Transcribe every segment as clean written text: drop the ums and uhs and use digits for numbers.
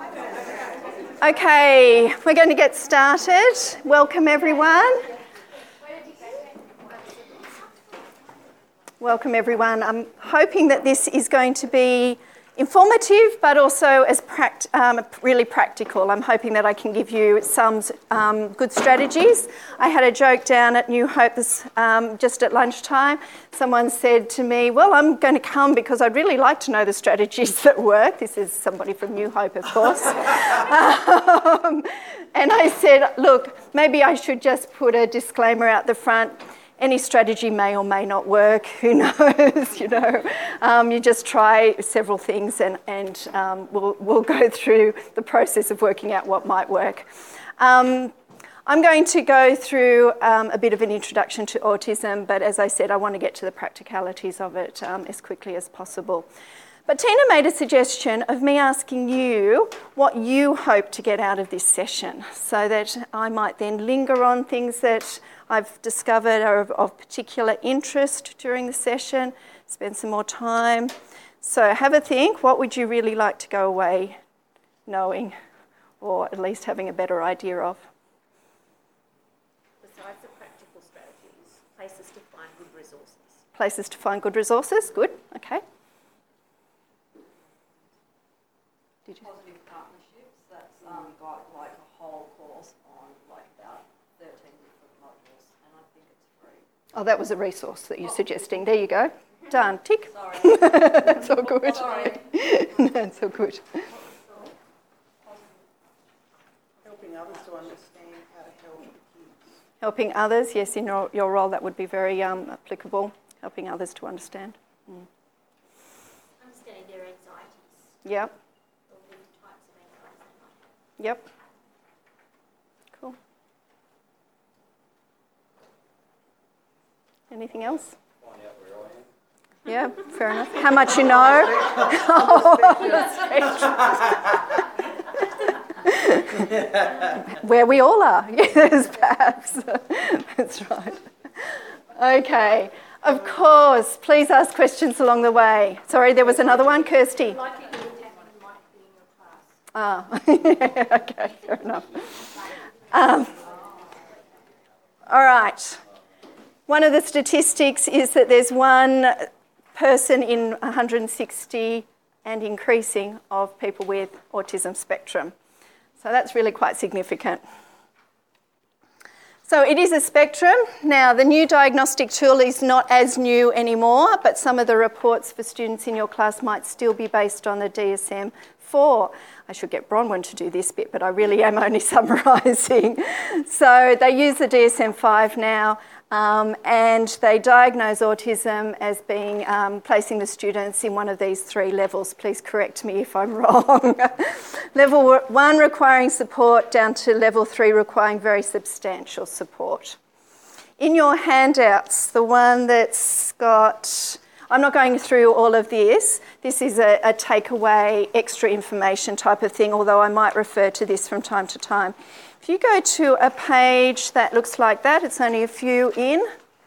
Okay, we're going to get started. Welcome everyone. Welcome everyone. I'm hoping that this is going to be informative but also as really practical. I'm hoping that I can give you some good strategies. I had a joke down at New Hope just at lunchtime. Someone said to me, well, I'm going to come because I'd really like to know the strategies that work. This is somebody from New Hope, of course. And I said, look, maybe I should just put a disclaimer out the front. Any strategy may or may not work, who knows, you know. You just try several things and we'll go through the process of working out what might work. I'm going to go through a bit of an introduction to autism, but as I said, I want to get to the practicalities of it as quickly as possible. But Tina made a suggestion of me asking you what you hope to get out of this session so that I might then linger on things that I've discovered are of particular interest during the session, spend some more time. So have a think, what would you really like to go away knowing or at least having a better idea of? Besides the practical strategies, places to find good resources. Places to find good resources, good, okay. Positive partnerships, that's got like a whole course on like about 13 different modules, and I think it's free. Oh, that was a resource that you're suggesting. There you go. Done. Tick. Sorry. That's all good. Sorry. That's all good. Helping others to understand how to help kids. Helping others, yes, in your role that would be very applicable. Helping others to understand. Understanding their anxieties. Yep. Or the types of anxieties they might have. Yep. Cool. Anything else? Find out where I am. Yeah, fair enough. How much you know? Where we all are, yes, perhaps. That's right. Okay, of course, please ask questions along the way. Sorry, there was another one, Kirsty. Likely the impact might be in your class. Yeah, okay, fair enough. All right. One of the statistics is that there's one person in 160 and increasing of people with autism spectrum. So that's really quite significant. So it is a spectrum. Now, the new diagnostic tool is not as new anymore, but some of the reports for students in your class might still be based on the DSM-4. I should get Bronwyn to do this bit, but I really am only summarising. So they use the DSM-5 now, and they diagnose autism as being placing the students in one of these three levels. Please correct me if I'm wrong. Level 1 requiring support down to level 3 requiring very substantial support. In your handouts, the one that's got... I'm not going through all of this. This is a takeaway, extra information type of thing, although I might refer to this from time to time. If you go to a page that looks like that, it's only a few in.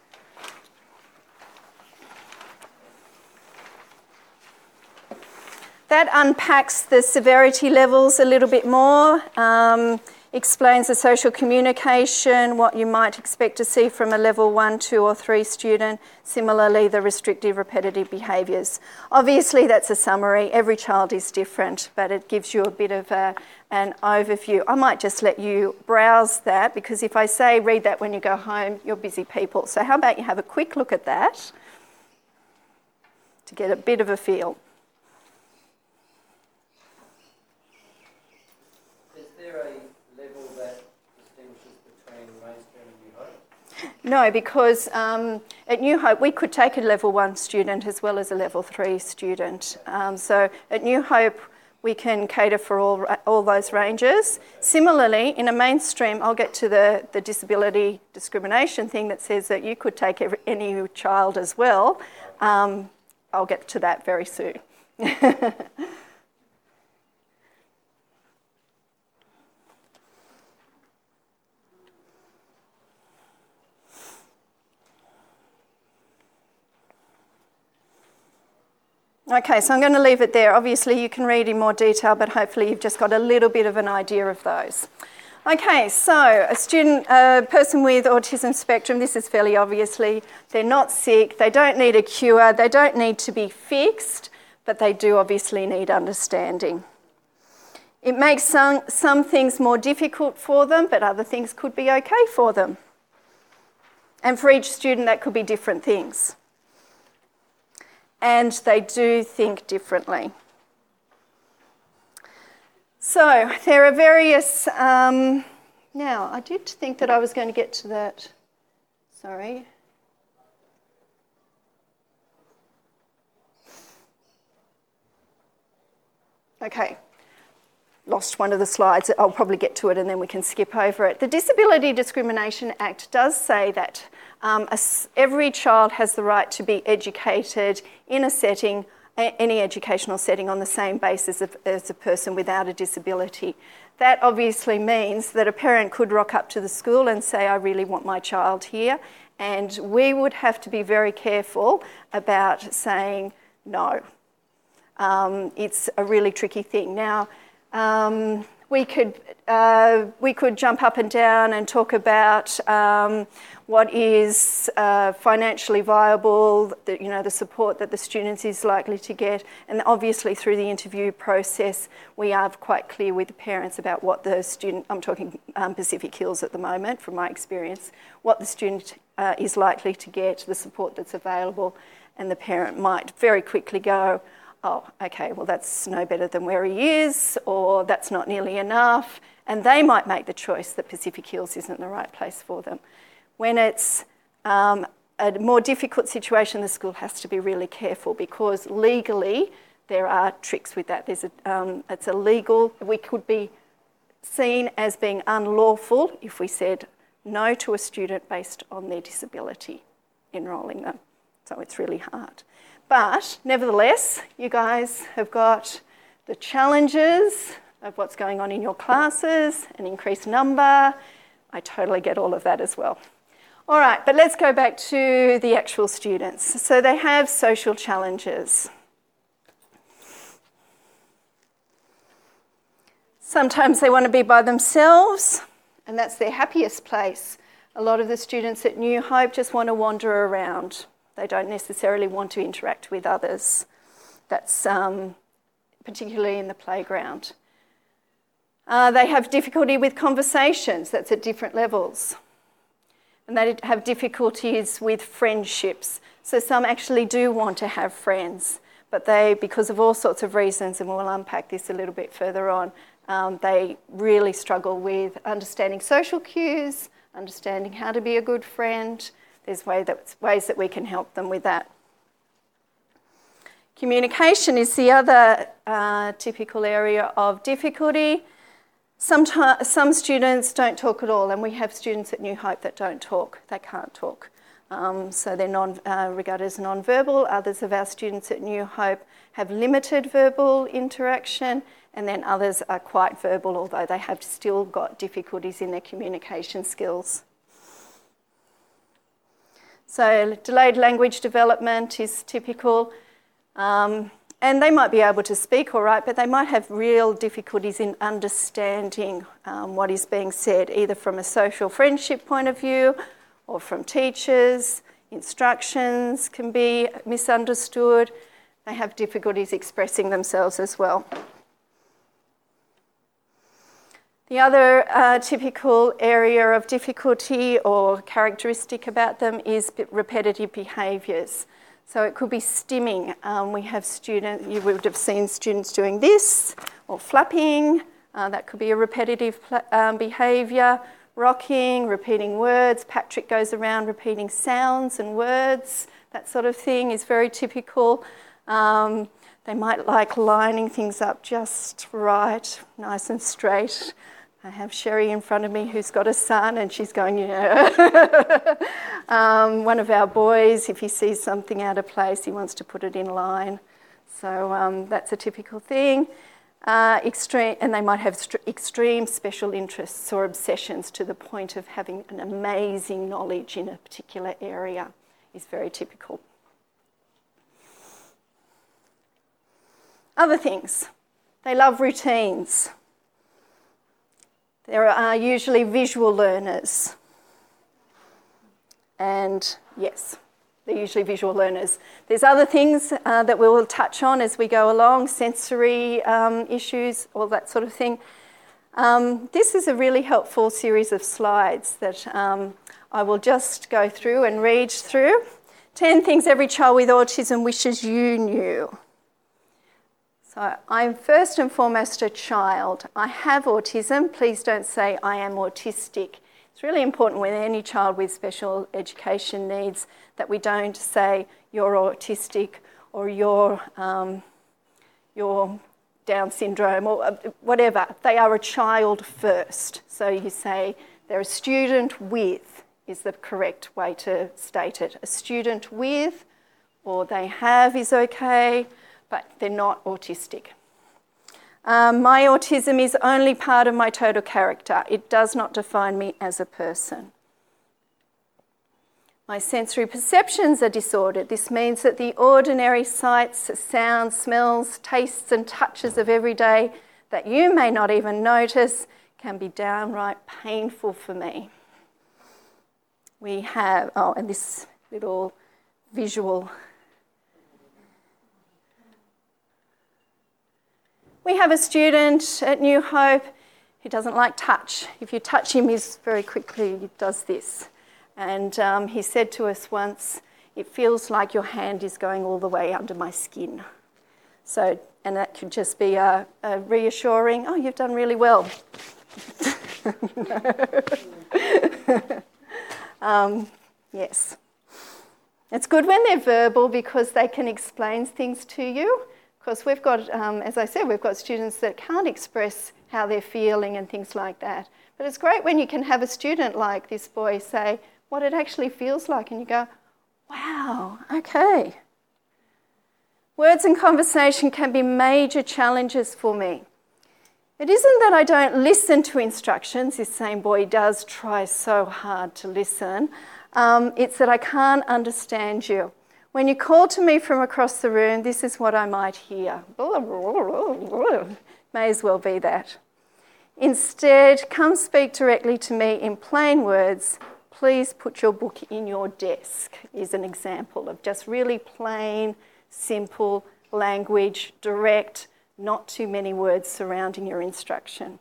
That unpacks the severity levels a little bit more, explains the social communication, what you might expect to see from a level 1, 2 or 3 student. Similarly, the restrictive repetitive behaviours. Obviously, that's a summary. Every child is different, but it gives you a bit of an overview. I might just let you browse that, because if I say read that when you go home, you're busy people. So how about you have a quick look at that to get a bit of a feel. No, because at New Hope we could take a level 1 student as well as a level 3 student. So at New Hope we can cater for all those ranges. Similarly, in a mainstream, I'll get to the disability discrimination thing that says that you could take any child as well. I'll get to that very soon. Okay, so I'm going to leave it there. Obviously, you can read in more detail, but hopefully you've just got a little bit of an idea of those. Okay, so a person with autism spectrum, this is fairly obviously, they're not sick, they don't need a cure, they don't need to be fixed, but they do obviously need understanding. It makes some things more difficult for them, but other things could be okay for them. And for each student, that could be different things. And they do think differently. So there are various, now I did think that I was going to get to that, sorry. Okay, lost one of the slides. I'll probably get to it and then we can skip over it. The Disability Discrimination Act does say that every child has the right to be educated in a setting, any educational setting, on the same basis as a person without a disability. That obviously means that a parent could rock up to the school and say, I really want my child here, and we would have to be very careful about saying no. It's a really tricky thing. Now, we could jump up and down and talk about what is financially viable, the support that the student is likely to get, and obviously through the interview process we are quite clear with the parents about what the student, I'm talking Pacific Hills at the moment from my experience, what the student is likely to get, the support that's available, and the parent might very quickly go, oh, okay, well that's no better than where he is, or that's not nearly enough, and they might make the choice that Pacific Hills isn't the right place for them. When it's a more difficult situation, the school has to be really careful because legally there are tricks with that. It's illegal. We could be seen as being unlawful if we said no to a student based on their disability, enrolling them. So it's really hard. But nevertheless, you guys have got the challenges of what's going on in your classes, an increased number. I totally get all of that as well. All right, but let's go back to the actual students. So they have social challenges. Sometimes they want to be by themselves, and that's their happiest place. A lot of the students at New Hope just want to wander around. They don't necessarily want to interact with others. That's particularly in the playground. They have difficulty with conversations. That's at different levels. And they have difficulties with friendships. So some actually do want to have friends, but they, because of all sorts of reasons, and we'll unpack this a little bit further on, they really struggle with understanding social cues, understanding how to be a good friend. There's ways that we can help them with that. Communication is the other typical area of difficulty. Some students don't talk at all, and we have students at New Hope that don't talk. They can't talk. So they're regarded as non-verbal. Others of our students at New Hope have limited verbal interaction, and then others are quite verbal, although they have still got difficulties in their communication skills. So delayed language development is typical. And they might be able to speak all right, but they might have real difficulties in understanding what is being said, either from a social friendship point of view or from teachers. Instructions can be misunderstood. They have difficulties expressing themselves as well. The other typical area of difficulty or characteristic about them is repetitive behaviours. So it could be stimming. We have students, you would have seen students doing this, or flapping. That could be a repetitive behaviour. Rocking, repeating words. Patrick goes around repeating sounds and words. That sort of thing is very typical. They might like lining things up just right, nice and straight. I have Sherry in front of me who's got a son and she's going, yeah. One of our boys, if he sees something out of place, he wants to put it in line. So that's a typical thing. And they might have extreme special interests or obsessions to the point of having an amazing knowledge in a particular area is very typical. Other things. They love routines. There are usually visual learners. And yes, they're usually visual learners. There's other things that we will touch on as we go along, sensory issues, all that sort of thing. This is a really helpful series of slides that I will just go through and read through. 10 things every child with autism wishes you knew. So I'm first and foremost a child. I have autism. Please don't say I am autistic. It's really important with any child with special education needs that we don't say you're autistic or you're Down syndrome or whatever. They are a child first. So you say they're a student with is the correct way to state it. A student with or they have is okay, but they're not autistic. My autism is only part of my total character. It does not define me as a person. My sensory perceptions are disordered. This means that the ordinary sights, sounds, smells, tastes and touches of every day that you may not even notice can be downright painful for me. We have, and this little visual. We have a student at New Hope who doesn't like touch. If you touch him, he very quickly does this. And he said to us once, it feels like your hand is going all the way under my skin. So, and that could just be a reassuring, oh, you've done really well. Yes. It's good when they're verbal because they can explain things to you. Because we've got, as I said, we've got students that can't express how they're feeling and things like that. But it's great when you can have a student like this boy say what it actually feels like and you go, wow, okay. Words and conversation can be major challenges for me. It isn't that I don't listen to instructions. This same boy does try so hard to listen. It's that I can't understand you. When you call to me from across the room, this is what I might hear. May as well be that. Instead, come speak directly to me in plain words. Please put your book in your desk is an example of just really plain, simple language, direct, not too many words surrounding your instruction.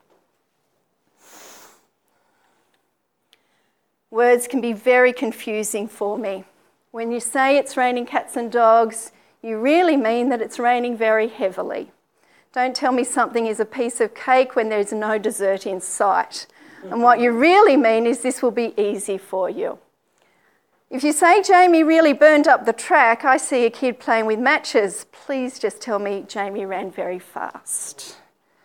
Words can be very confusing for me. When you say it's raining cats and dogs, you really mean that it's raining very heavily. Don't tell me something is a piece of cake when there's no dessert in sight. And what you really mean is this will be easy for you. If you say Jamie really burned up the track, I see a kid playing with matches. Please just tell me Jamie ran very fast.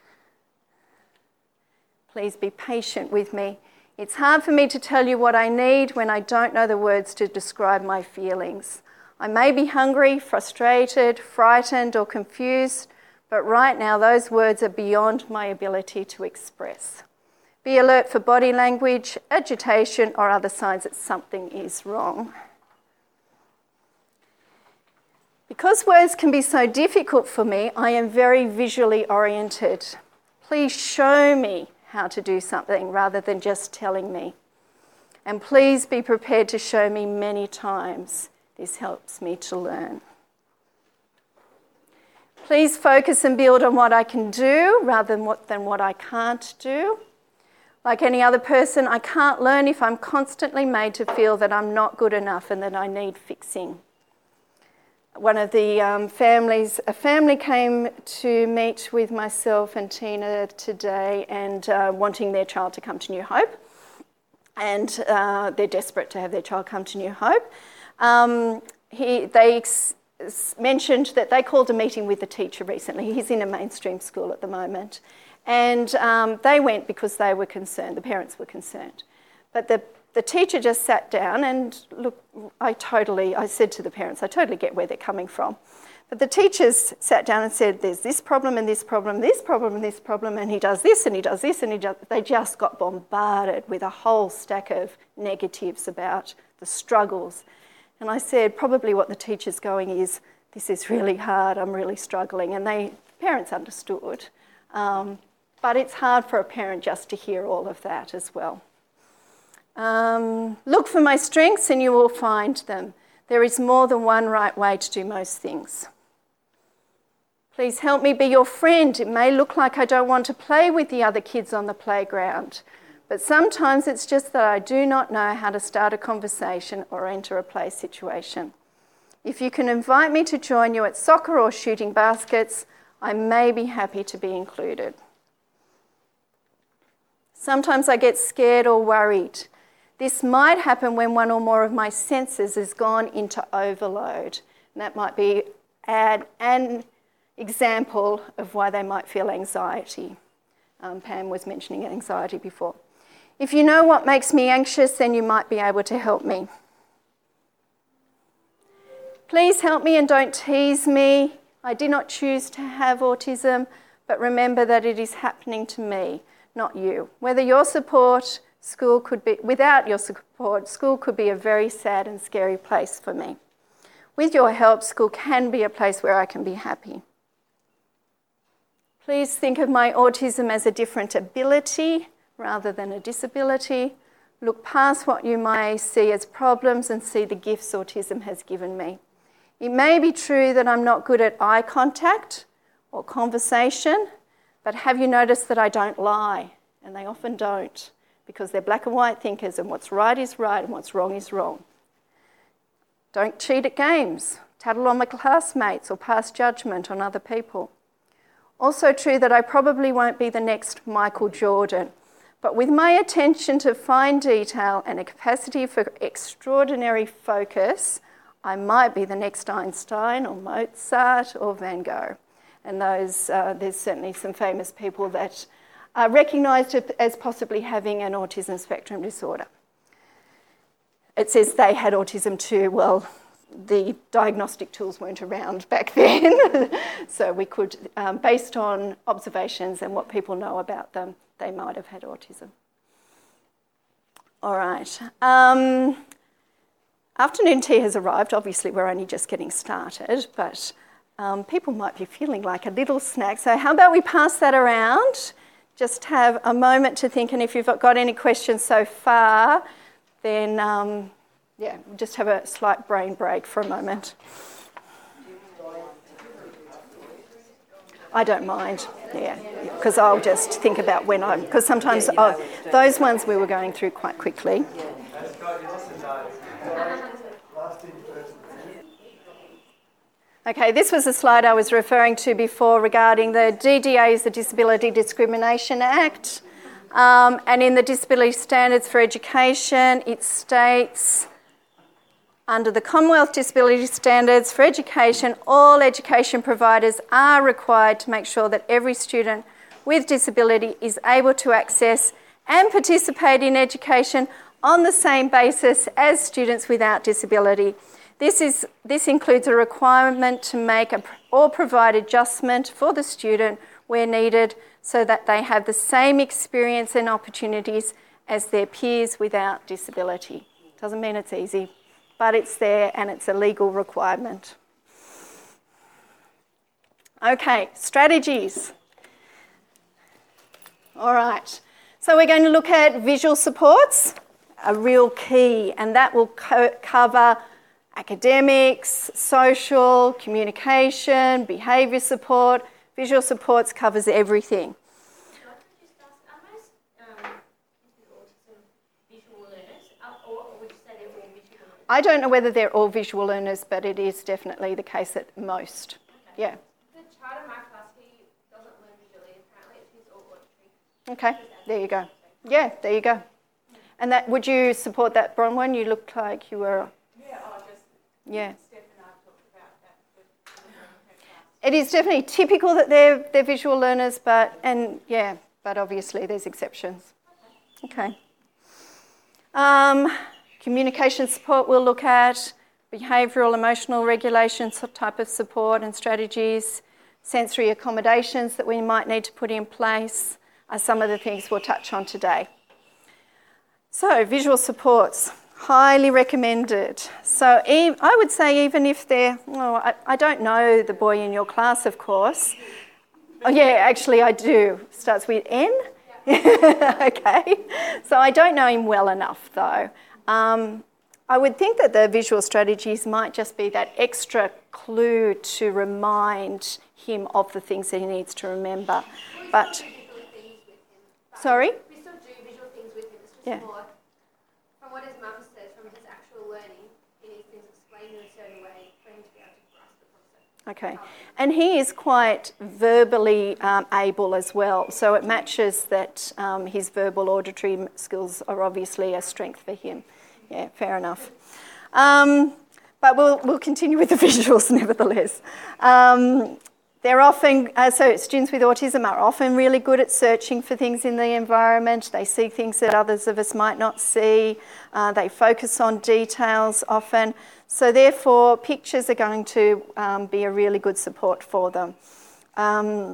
Please be patient with me. It's hard for me to tell you what I need when I don't know the words to describe my feelings. I may be hungry, frustrated, frightened or confused, but right now those words are beyond my ability to express. Be alert for body language, agitation or other signs that something is wrong. Because words can be so difficult for me, I am very visually oriented. Please show me how to do something rather than just telling me. And please be prepared to show me many times. This helps me to learn. Please focus and build on what I can do rather than what I can't do. Like any other person, I can't learn if I'm constantly made to feel that I'm not good enough and that I need fixing. One of the a family came to meet with myself and Tina today and wanting their child to come to New Hope. And they're desperate to have their child come to New Hope. They mentioned that they called a meeting with the teacher recently. He's in a mainstream school at the moment. And they went because they were concerned, the parents were concerned. But the teacher just sat down and look, I said to the parents, I totally get where they're coming from. But the teachers sat down and said, there's this problem and this problem, this problem and this problem, and he does this and he does this and they just got bombarded with a whole stack of negatives about the struggles. And I said, probably what the teacher's going is, this is really hard, I'm really struggling. And they parents understood. But it's hard for a parent just to hear all of that as well. Look for my strengths and you will find them. There is more than one right way to do most things. Please help me be your friend. It may look like I don't want to play with the other kids on the playground, but sometimes it's just that I do not know how to start a conversation or enter a play situation. If you can invite me to join you at soccer or shooting baskets, I may be happy to be included. Sometimes I get scared or worried. This might happen when one or more of my senses has gone into overload. And that might be an example of why they might feel anxiety. Pam was mentioning anxiety before. If you know what makes me anxious, then you might be able to help me. Please help me and don't tease me. I did not choose to have autism, but remember that it is happening to me, not you. Without your support, school could be a very sad and scary place for me. With your help, school can be a place where I can be happy. Please think of my autism as a different ability rather than a disability. Look past what you may see as problems and see the gifts autism has given me. It may be true that I'm not good at eye contact or conversation, but have you noticed that I don't lie? And they often don't, because they're black and white thinkers and what's right is right and what's wrong is wrong. Don't cheat at games, tattle on my classmates or pass judgment on other people. Also true that I probably won't be the next Michael Jordan, but with my attention to fine detail and a capacity for extraordinary focus, I might be the next Einstein or Mozart or Van Gogh. And there's certainly some famous people that are recognised as possibly having an autism spectrum disorder. It says they had autism too. Well, the diagnostic tools weren't around back then. So we could, based on observations and what people know about them, they might have had autism. All right. Afternoon tea has arrived. Obviously, we're only just getting started, but people might be feeling like a little snack. So how about we pass that around? Just have a moment to think, and if you've got any questions so far, then just have a slight brain break for a moment. I don't mind, because I'll just think about when because sometimes those ones we were going through quite quickly. Okay, this was a slide I was referring to before regarding the DDA's, the Disability Discrimination Act. And in the Disability Standards for Education, it states, under the Commonwealth Disability Standards for Education, all education providers are required to make sure that every student with disability is able to access and participate in education on the same basis as students without disability. This includes a requirement to make or provide adjustment for the student where needed so that they have the same experience and opportunities as their peers without disability. Doesn't mean it's easy, but it's there and it's a legal requirement. Okay, strategies. All right, so we're going to look at visual supports, a real key, and that will cover academics, social, communication, behaviour support. Visual supports covers everything. I don't know whether they're all visual learners, but it is definitely the case at most. Okay. Yeah. The child in my class, he doesn't learn visually, apparently. He's all auditory. Okay, there you go. Yeah, there you go. And that, would you support that, Bronwyn? You looked like you were... Yeah. Steph and I talked about that. It is definitely typical that they're visual learners, but obviously there's exceptions. Okay. Communication support we'll look at, behavioural, emotional regulation type of support and strategies, sensory accommodations that we might need to put in place are some of the things we'll touch on today. So, visual supports. Highly recommended. So I would say even if they're, I don't know the boy in your class, of course, Oh yeah, actually I do. Starts with N. Okay. So I don't know him well enough though. I would think that the visual strategies might just be that extra clue to remind him of the things that he needs to remember. But sorry? We still do visual things with him. It's just Yeah. more, from what his mum says, from his actual learning, he needs things explained in a certain way for him to be able to grasp the concept. Okay. And he is quite verbally able as well. So it matches that his verbal auditory skills are obviously a strength for him. Yeah, fair enough. But we'll continue with the visuals nevertheless. They're often, so students with autism are often really good at searching for things in the environment. They see things that others of us might not see. They focus on details often. So therefore, pictures are going to be a really good support for them. I'm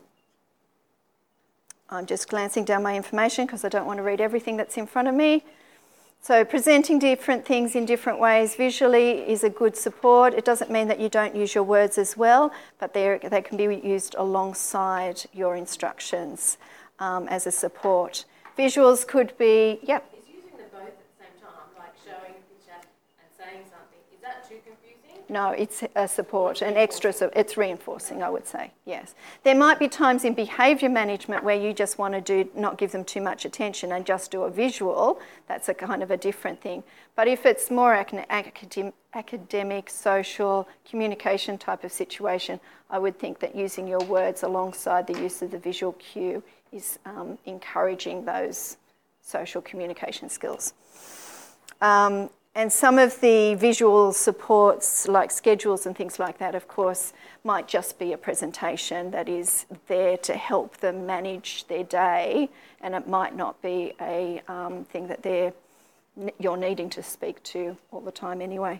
just glancing down my information because I don't want to read everything that's in front of me. So presenting different things in different ways visually is a good support. It doesn't mean that you don't use your words as well, but they can be used alongside your instructions as a support. Visuals could be, Is using them both at the same time, like showing a picture and saying something, is that too confusing? No, it's a support, an extra, it's reinforcing, I would say, yes. There might be times in behaviour management where you just want to not give them too much attention and just do a visual. That's a kind of a different thing. But if it's more academic, social, communication type of situation, I would think that using your words alongside the use of the visual cue is encouraging those social communication skills. And some of the visual supports, like schedules and things like that, of course, might just be a presentation that is there to help them manage their day, and it might not be a thing that you're needing to speak to all the time anyway.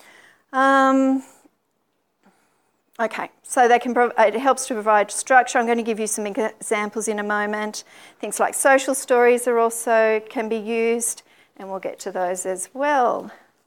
Okay, so it helps to provide structure. I'm going to give you some examples in a moment. Things like social stories can be used. And we'll get to those as well.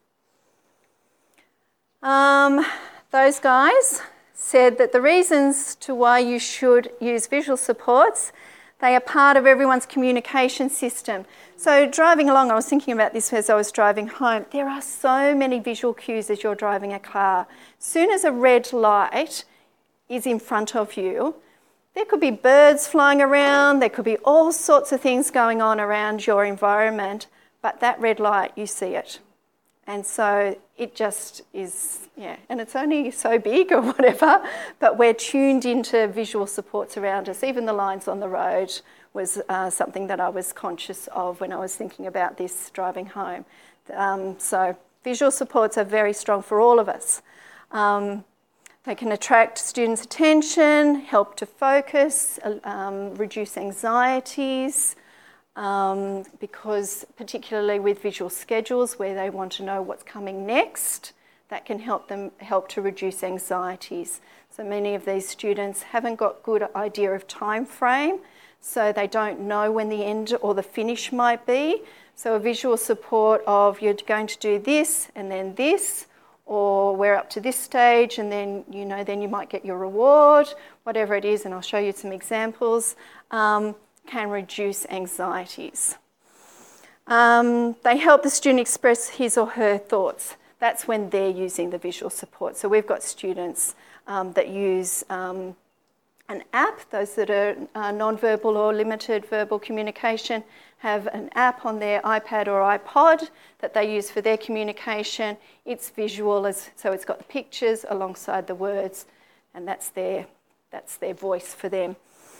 Those guys said that the reasons to why you should use visual supports, they are part of everyone's communication system. So driving along, I was thinking about this as I was driving home. There are so many visual cues as you're driving a car. As soon as a red light is in front of you, there could be birds flying around, there could be all sorts of things going on around your environment. But that red light, you see it. And so it just is, and it's only so big or whatever, but we're tuned into visual supports around us. Even the lines on the road was something that I was conscious of when I was thinking about this driving home. So visual supports are very strong for all of us. They can attract students' attention, help to focus, reduce anxieties, because particularly with visual schedules where they want to know what's coming next, that can help to reduce anxieties. So many of these students haven't got good idea of time frame, so they don't know when the end or the finish might be. So a visual support of you're going to do this and then this, or we're up to this stage and then you might get your reward, whatever it is, and I'll show you some examples. Can reduce anxieties. They help the student express his or her thoughts. That's when they're using the visual support. So we've got students that use an app. Those that are non-verbal or limited verbal communication have an app on their iPad or iPod that they use for their communication. It's visual, so it's got the pictures alongside the words, and that's their voice for them.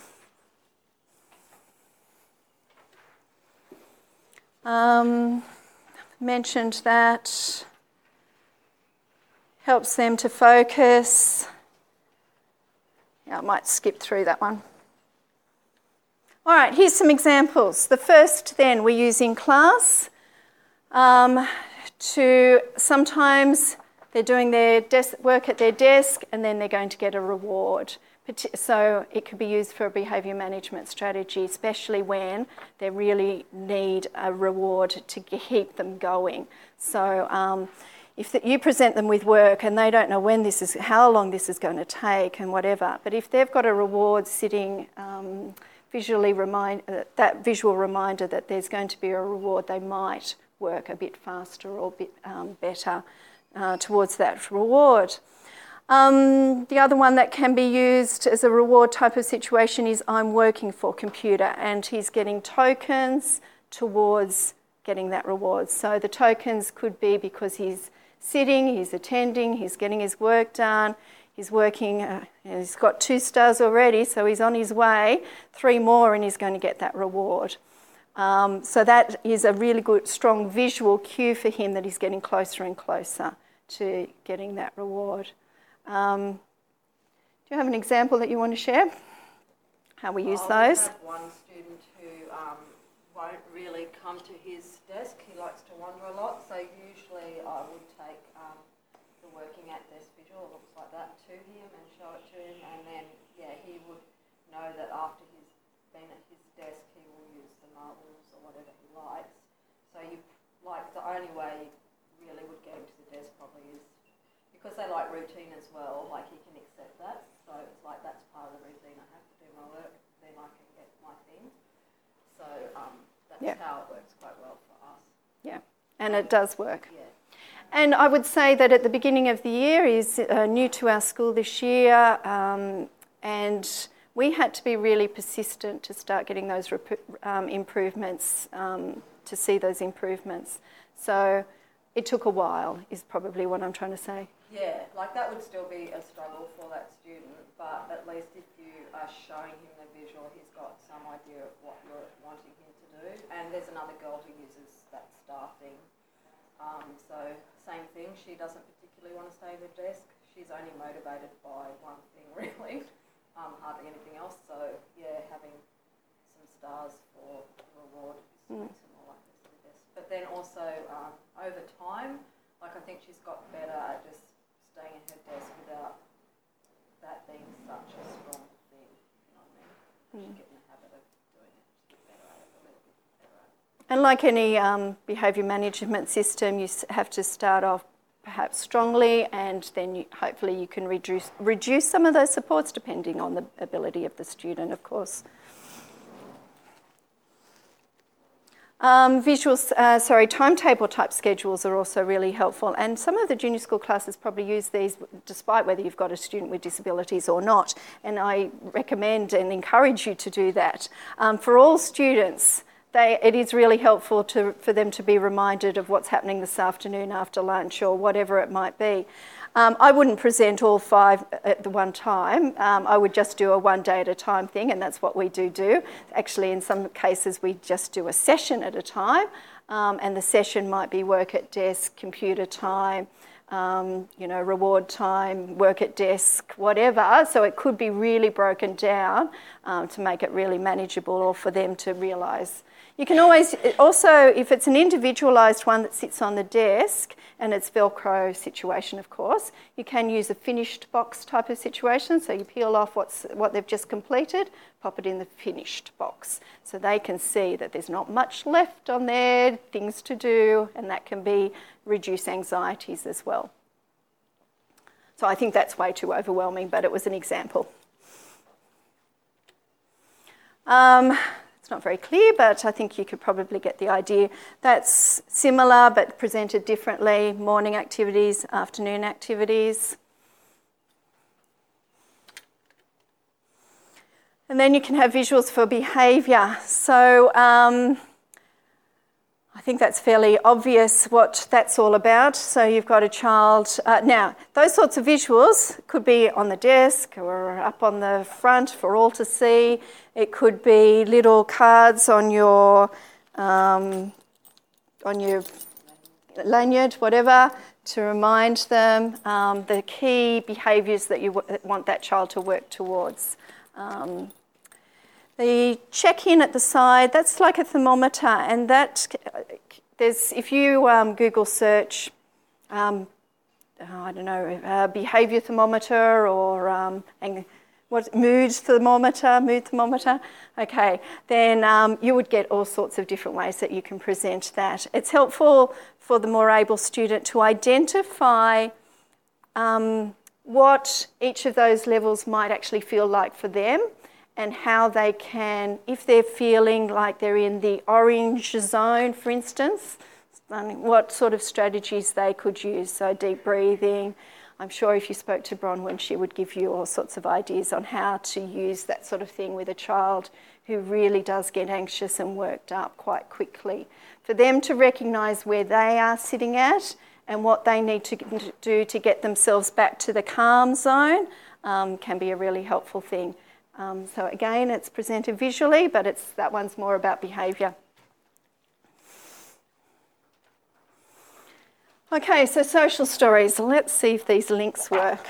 Mentioned that helps them to focus. I might skip through that one. All right, here's some examples. The first then we use in class to sometimes they're doing their work at their desk and then they're going to get a reward. So it could be used for a behaviour management strategy, especially when they really need a reward to keep them going. So if you present them with work and they don't know how long this is going to take and whatever, but if they've got a reward sitting that visual reminder that there's going to be a reward, they might work a bit faster or a bit better towards that reward. The other one that can be used as a reward type of situation is I'm working for computer, and he's getting tokens towards getting that reward. So the tokens could be because he's sitting, he's attending, he's getting his work done, he's working, he's got 2 stars already, so he's on his way, 3 more and he's going to get that reward. So that is a really good, strong visual cue for him that he's getting closer and closer to getting that reward. Do you have an example that you want to share? How we use those? I have one student who won't really come to his desk. He likes to wander a lot, so usually I would take the working at desk visual, looks like that, to him and show it to him, and then, he would know that after he's been at his desk, he will use the marbles or whatever he likes. So the only way you really would get him to the desk probably is, because they like routine as well, like he can accept that. So it's like that's part of the routine. I have to do my work, then I can get my thing. So that's how it works quite well for us. Yeah, and it does work. Yeah. And I would say that at the beginning of the year, he's new to our school this year, and we had to be really persistent to start getting those improvements, to see those improvements. So it took a while, is probably what I'm trying to say. Yeah, like that would still be a struggle for that student, but at least if you are showing him the visual, he's got some idea of what you're wanting him to do. And there's another girl who uses that star thing. So same thing, she doesn't particularly want to stay at her desk. She's only motivated by one thing really, hardly anything else. So having some stars for reward makes it more likely to the desk. But then also over time, I think she's got better at just staying at her desk without that being such a strong thing. You know what I mean? She's getting the habit of doing it. She gets better at it, a little bit better at it. And like any behaviour management system, you have to start off perhaps strongly, and then hopefully you can reduce some of those supports depending on the ability of the student, of course. Timetable type schedules are also really helpful, and some of the junior school classes probably use these despite whether you've got a student with disabilities or not, and I recommend and encourage you to do that. For all students, it is really helpful for them to be reminded of what's happening this afternoon after lunch or whatever it might be. I wouldn't present all 5 at the one time. I would just do a 1 day at a time thing, and that's what we do. Actually, in some cases, we just do a session at a time, and the session might be work at desk, computer time, reward time, work at desk, whatever. So it could be really broken down to make it really manageable, or for them to realise. You can always, also, if it's an individualised one that sits on the desk, and it's Velcro situation, of course, you can use a finished box type of situation. So you peel off what they've just completed, pop it in the finished box. So they can see that there's not much left on there, things to do, and that can reduce anxieties as well. So I think that's way too overwhelming, but it was an example. It's not very clear, but I think you could probably get the idea. That's similar but presented differently. Morning activities, afternoon activities. And then you can have visuals for behaviour. So I think that's fairly obvious what that's all about. So you've got a child. Now, those sorts of visuals could be on the desk or up on the front for all to see. It could be little cards on your lanyard, whatever, to remind them the key behaviours that you want that child to work towards. The check-in at the side, that's like a thermometer, and if you Google search, behaviour thermometer or mood thermometer. Okay, then you would get all sorts of different ways that you can present that. It's helpful for the more able student to identify what each of those levels might actually feel like for them, and how they can, if they're feeling like they're in the orange zone, for instance, what sort of strategies they could use. So deep breathing. I'm sure if you spoke to Bronwyn, she would give you all sorts of ideas on how to use that sort of thing with a child who really does get anxious and worked up quite quickly. For them to recognise where they are sitting at and what they need to do to get themselves back to the calm zone can be a really helpful thing. So again, it's presented visually, but that one's more about behaviour. Okay, so social stories. Let's see if these links work.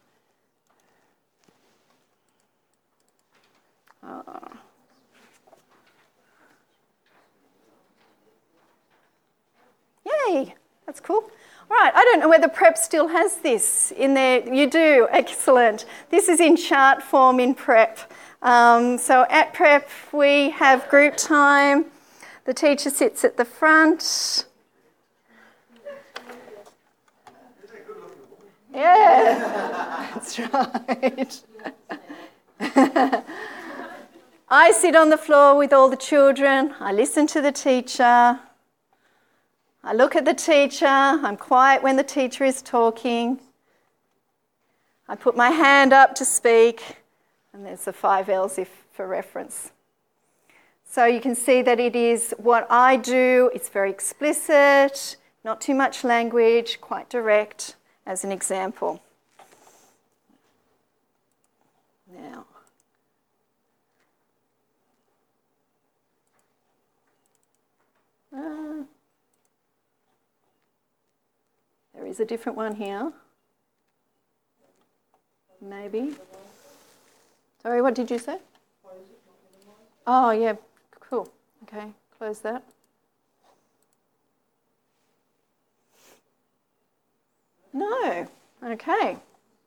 Yay, that's cool. All right, I don't know whether Prep still has this in there. You do, excellent. This is in chart form in Prep. So at Prep we have group time. The teacher sits at the front. Yeah, that's right. I sit on the floor with all the children. I listen to the teacher. I look at the teacher. I'm quiet when the teacher is talking. I put my hand up to speak. And there's the 5 L's for reference. So you can see that it is what I do. It's very explicit, not too much language, quite direct, as an example. Now, there is a different one here. Maybe. Sorry, what did you say? Oh, yeah, cool. Okay, close that. No. Okay.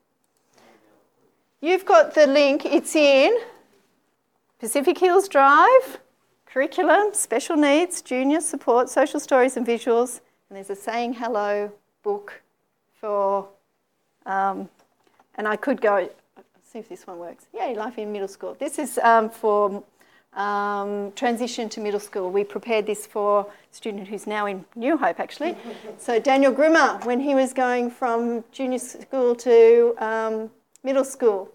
You've got the link. It's in Pacific Hills Drive, curriculum, special needs, junior support, social stories and visuals, and there's a Saying Hello book for, and I could go, see if this one works. Yay, Life in Middle School. This is for transition to middle school. We prepared this for a student who's now in New Hope, actually. So Daniel Grimmer, when he was going from junior school to middle school.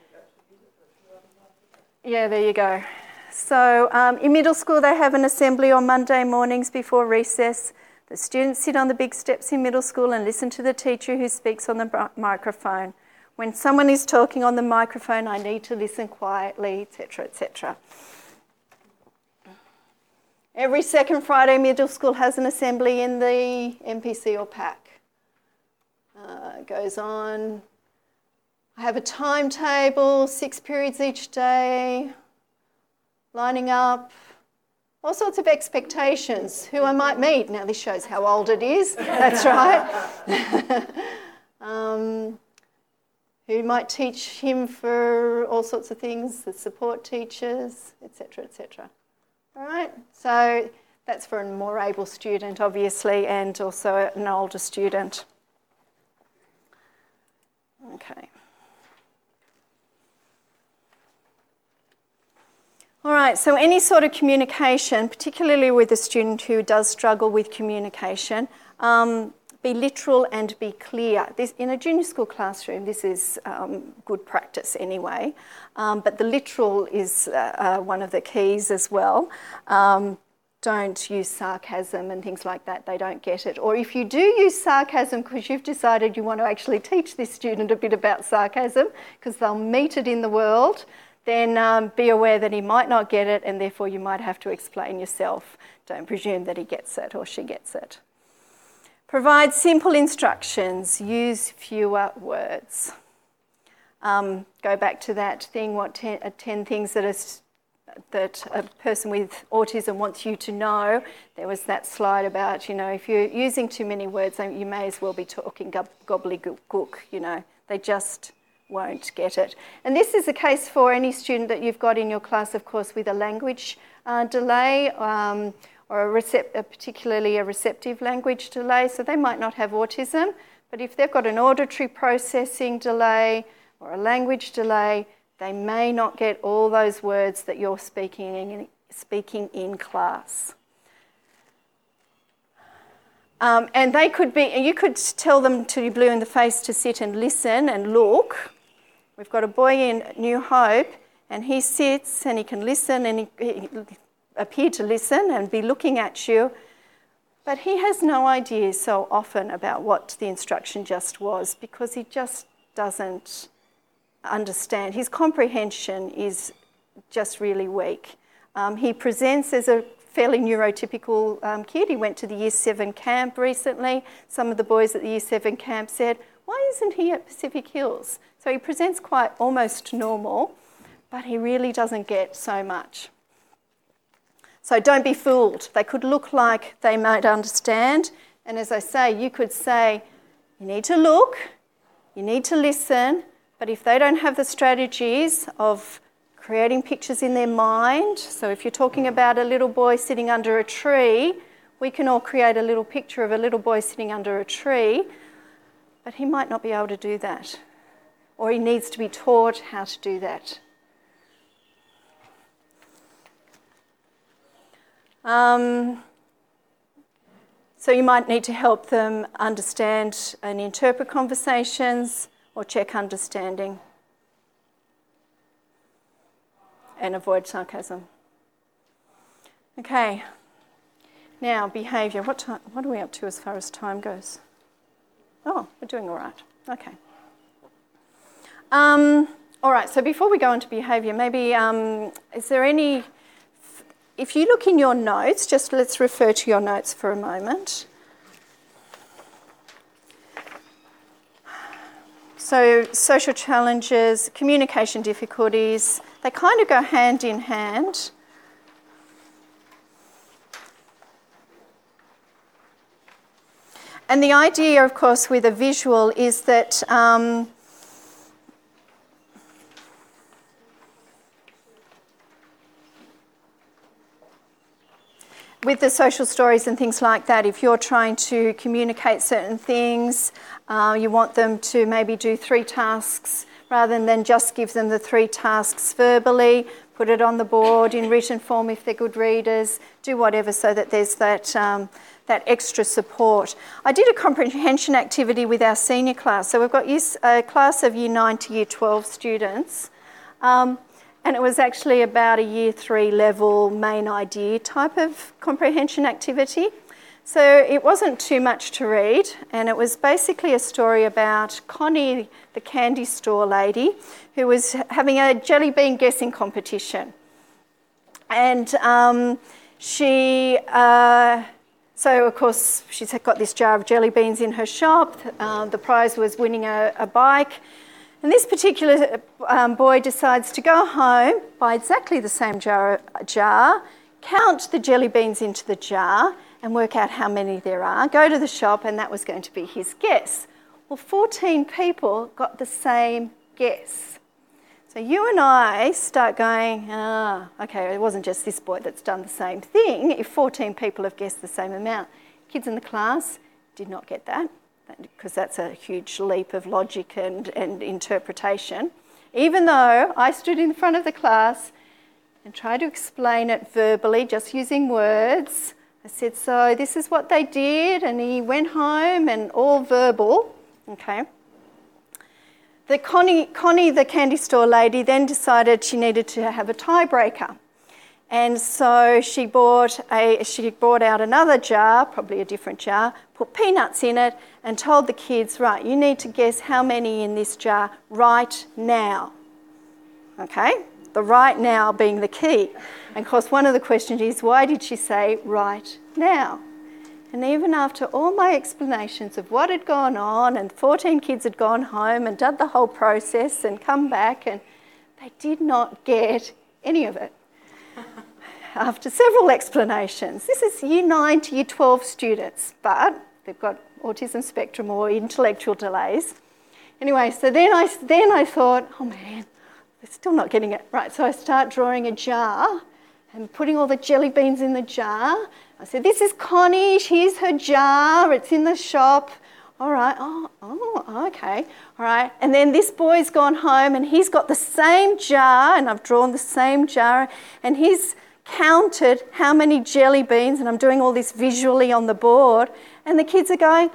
Yeah, there you go. So in middle school, they have an assembly on Monday mornings before recess. The students sit on the big steps in middle school and listen to the teacher who speaks on the microphone. When someone is talking on the microphone, I need to listen quietly, etc., etc. Every second Friday, middle school has an assembly in the MPC or PAC. It goes on. I have a timetable, 6 periods each day, lining up, all sorts of expectations, who I might meet. Now, this shows how old it is. That's right. Who might teach him for all sorts of things, the support teachers, etc., etc. All right, so that's for a more able student, obviously, and also an older student. Okay. All right, so any sort of communication, particularly with a student who does struggle with communication, be literal and be clear. This, in a junior school classroom, this is good practice anyway, but the literal is one of the keys as well. Don't use sarcasm and things like that, they don't get it. Or if you do use sarcasm because you've decided you want to actually teach this student a bit about sarcasm because they'll meet it in the world, then be aware that he might not get it and therefore you might have to explain yourself. Don't presume that he gets it or she gets it. Provide simple instructions, use fewer words. Go back to that thing, 10 things that a person with autism wants you to know. There was that slide about, if you're using too many words, you may as well be talking gobbledygook, They just won't get it. And this is the case for any student that you've got in your class, of course, with a language delay or particularly a receptive language delay. So they might not have autism, but if they've got an auditory processing delay or a language delay, they may not get all those words that you're speaking in class. And they could be, you could tell them till you're blue in the face to sit and listen and look. We've got a boy in New Hope, and he sits and he can listen, and he appear to listen and be looking at you, but he has no idea so often about what the instruction just was, because he just doesn't understand. His comprehension is just really weak. He presents as a fairly neurotypical kid. He went to the Year 7 camp recently. Some of the boys at the Year 7 camp said, "Why isn't he at Pacific Hills?" So he presents quite almost normal, but he really doesn't get so much. So don't be fooled. They could look like they might understand, and as I say, you could say, you need to look, you need to listen, but if they don't have the strategies of creating pictures in their mind, so if you're talking about a little boy sitting under a tree, we can all create a little picture of a little boy sitting under a tree, but he might not be able to do that, or he needs to be taught how to do that. So you might need to help them understand and interpret conversations or check understanding and avoid sarcasm. Okay, now behaviour. What are we up to as far as time goes? Oh, we're doing all right. Okay. All right, so before we go into behaviour, maybe is there any... If you look in your notes, just let's refer to your notes for a moment. So social challenges, communication difficulties, they kind of go hand in hand. And the idea, of course, with a visual is that with the social stories and things like that, if you're trying to communicate certain things, you want them to maybe do 3 tasks rather than just give them the 3 tasks verbally, put it on the board in written form if they're good readers, do whatever so that there's that extra support. I did a comprehension activity with our senior class. So we've got a class of Year 9 to Year 12 students. And it was actually about a Year 3 level main idea type of comprehension activity. So it wasn't too much to read, and it was basically a story about Connie, the candy store lady, who was having a jelly bean guessing competition. And so of course, she's got this jar of jelly beans in her shop. The prize was winning a bike. And this particular boy decides to go home, buy exactly the same jar, count the jelly beans into the jar and work out how many there are, go to the shop, and that was going to be his guess. Well, 14 people got the same guess. So you and I start going, okay, it wasn't just this boy that's done the same thing. If 14 people have guessed the same amount, kids in the class did not get that, because that's a huge leap of logic and interpretation. Even though I stood in front of the class and tried to explain it verbally, just using words. I said, so this is what they did, and he went home, and all verbal, okay. The Connie, the candy store lady, then decided she needed to have a tiebreaker. And so she brought out another jar, probably a different jar, put peanuts in it, and told the kids, right, you need to guess how many in this jar right now. Okay? The right now being the key. And of course, one of the questions is, why did she say right now? And even after all my explanations of what had gone on, and 14 kids had gone home and done the whole process and come back, and they did not get any of it. After several explanations. This is Year 9 to Year 12 students, but they've got autism spectrum or intellectual delays. Anyway, so then I thought, oh man, they're still not getting it right. So I start drawing a jar and putting all the jelly beans in the jar. I said, this is Connie, here's her jar, it's in the shop. All right, okay, all right. And then this boy's gone home and he's got the same jar, and I've drawn the same jar, and he's counted how many jelly beans, and I'm doing all this visually on the board, and the kids are going,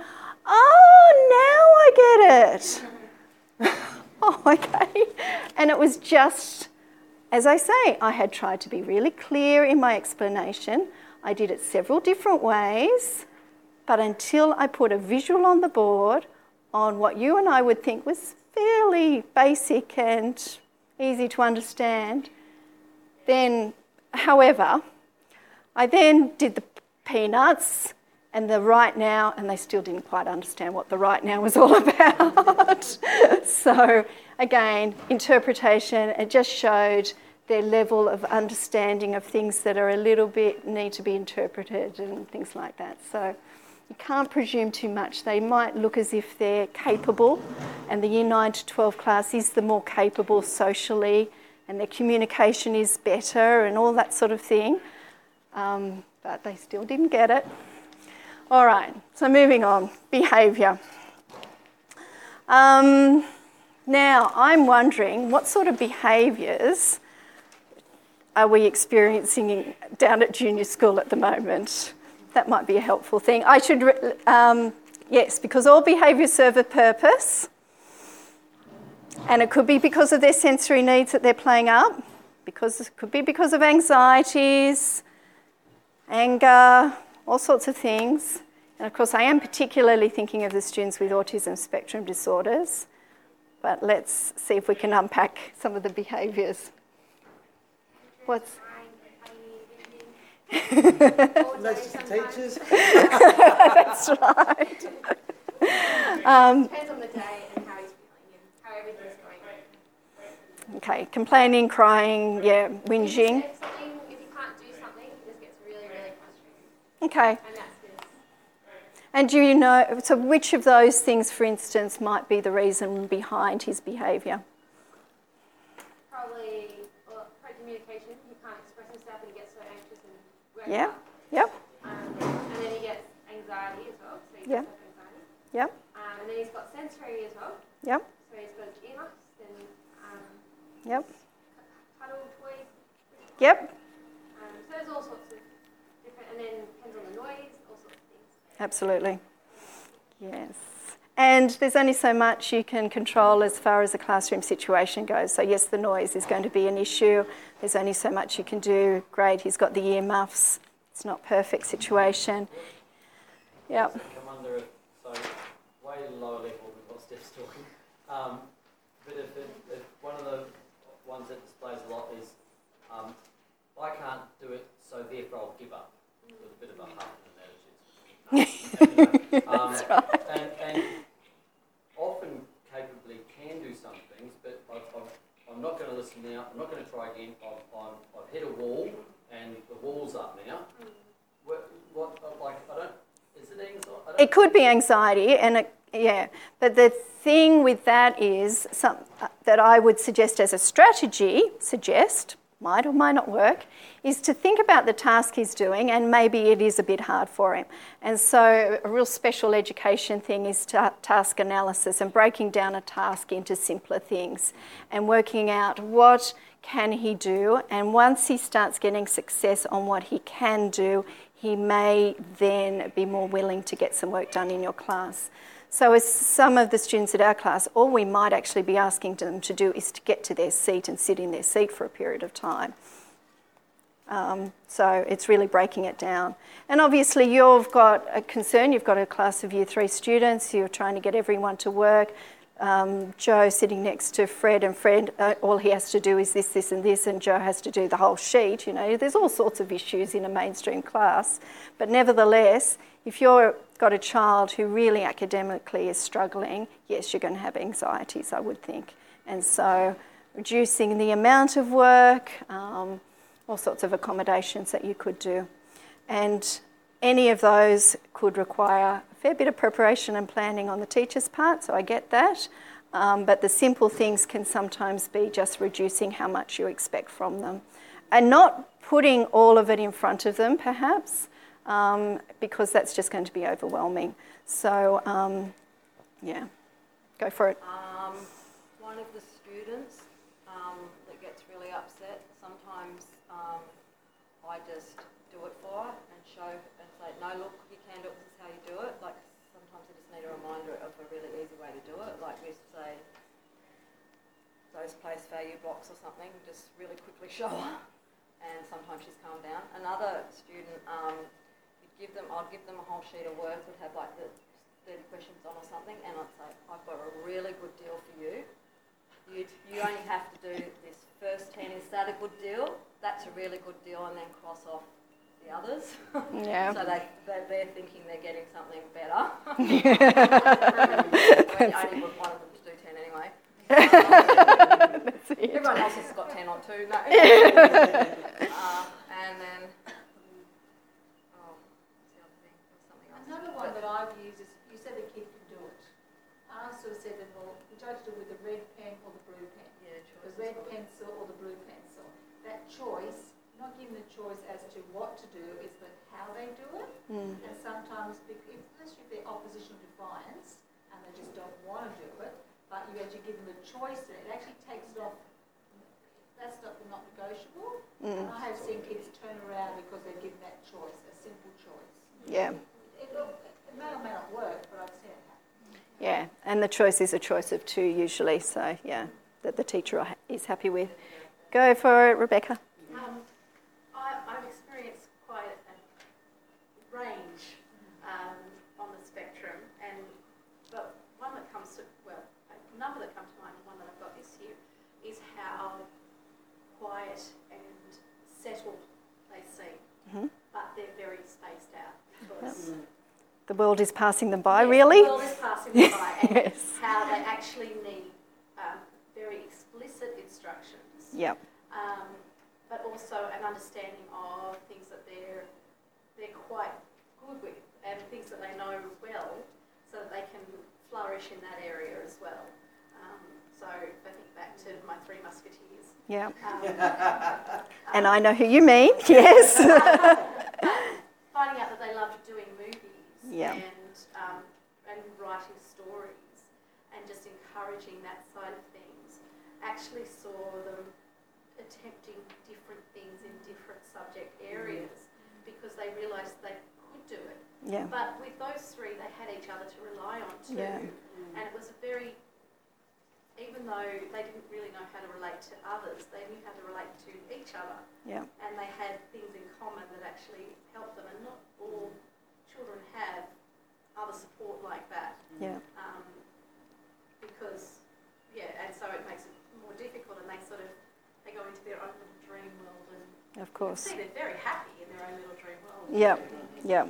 oh, now I get it. Oh, okay. And it was just, as I say, I had tried to be really clear in my explanation. I did it several different ways, but until I put a visual on the board on what you and I would think was fairly basic and easy to understand, then, however, I then did the peanuts and the right now, and they still didn't quite understand what the right now was all about. So, again, interpretation, it just showed their level of understanding of things that are a little bit need to be interpreted and things like that. So you can't presume too much. They might look as if they're capable, and the Year 9 to 12 class is the more capable socially, and their communication is better and all that sort of thing. But they still didn't get it. All right, so moving on, behaviour. Now, I'm wondering what sort of behaviours are we experiencing down at junior school at the moment? That might be a helpful thing. I should, yes, because all behaviours serve a purpose, and it could be because of their sensory needs that they're playing up, because it could be because of anxieties, anger, all sorts of things. And of course, I am particularly thinking of the students with autism spectrum disorders, but let's see if we can unpack some of the behaviours. What's... That's the teachers. That's right. Depends on the day and how he's feeling and how everything's going. Okay, complaining, crying, yeah, whinging. If he can't do something, he just gets really, really frustrated. Okay. And that's his. And do you know, so which of those things, for instance, might be the reason behind his behaviour? Probably communication. He can't express himself and he gets so anxious and worked Yeah, up. yep, And then he gets anxiety as well. So he Yeah. gets anxiety. yep, And then he's got sensory as well. yep, So he's got earmuffs and yep, cuddle toys. yep, So there's all sorts of different, and then depends on the noise, all sorts of things. absolutely. Yes. And there's only so much you can control as far as the classroom situation goes. So yes, the noise is going to be an issue. There's only so much you can do. Great, he's got the earmuffs. It's not a perfect situation. Yep. Come under it, so way lower level than what Steph's talking. But if one of the ones that displays a lot is, I can't do it, so therefore I'll give up. With a bit of a huff and an attitude. That's right. And often capably can do some things, but I'm not going to listen now. I'm not going to try again. I've hit a wall, and the wall's up now. Is it anxiety? It could be anxiety, and yeah. But the thing with that is that I would suggest as a strategy, might or might not work, is to think about the task he's doing, and maybe it is a bit hard for him. And so a real special education thing is task analysis and breaking down a task into simpler things and working out what can he do. And once he starts getting success on what he can do, he may then be more willing to get some work done in your class. So as some of the students at our class, all we might actually be asking them to do is to get to their seat and sit in their seat for a period of time. So it's really breaking it down. And obviously you've got a concern, you've got a class of Year 3 students, you're trying to get everyone to work. Joe sitting next to Fred, and Fred, all he has to do is this, this and this, and Joe has to do the whole sheet. You know, there's all sorts of issues in a mainstream class. But nevertheless, if you've got a child who really academically is struggling, yes, you're going to have anxieties, I would think. And so reducing the amount of work, all sorts of accommodations that you could do. And any of those could require a fair bit of preparation and planning on the teacher's part, so I get that. But the simple things can sometimes be just reducing how much you expect from them. And not putting all of it in front of them, perhaps, because that's just going to be overwhelming. So, yeah, go for it. One of the students that gets really upset, sometimes I just do it for her and show and say, no, look, you can do it, this is how you do it. Like, sometimes I just need a reminder of a really easy way to do it. Like we used to say, those place value blocks or something, just really quickly show her. And sometimes she's calmed down. Another student, I'd give them a whole sheet of work, would have like the 30 questions on or something, and I'd say, I've got a really good deal for you. You only have to do this first 10. Is that a good deal? That's a really good deal, and then cross off the others. Yeah. So they're thinking they're getting something better. I only would want them to do 10 anyway. Everyone else has got 10 on too. No. And then, what's the other thing? There's something else. Another one that I've used is, you said the kid can do it. I sort of said that, well, would you like to do it with the red pen or the blue pen? Yeah, The red pencil or the blue pencil. That choice, not given the choice as to what to do, is but how they do it. And sometimes, especially if they're opposition defiance and they just don't want to do it, but you actually give them a choice, and it actually takes it off. That's not negotiable. And I have seen kids turn around because they're given that choice, a simple choice. Yeah. It may or may not work, but I've seen it happen. Yeah, and the choice is a choice of 2 usually, so yeah, that the teacher is happy with. Go for it, Rebecca. I've experienced quite a range on the spectrum, but one that comes to, well, a number that comes to mind, and one that I've got this year, is how quiet and settled they seem, but they're very spaced out. Because The world is passing them by, yes, really? the world is passing them by, and Yes. how they actually need very explicit instructions. Yep. But also an understanding of things that they're quite good with and things that they know well, so that they can flourish in that area as well. So if I think back to my Three Musketeers. Yeah. And I know who you mean, yes. Finding out that they loved doing movies Yeah. and writing stories and just encouraging that side of things. Actually saw them attempting different things in different subject areas because they realised they could do it. Yeah. But with those three, they had each other to rely on too. Yeah. And it was a very, even though they didn't really know how to relate to others, they knew how to relate to each other. Yeah. And they had things in common that actually helped them. And not all children have other support like that. Yeah. Because, and so it makes it more difficult, and they go into their own little dream world, and Of course. you can see they're very happy in their own little dream world. Yeah. Yeah.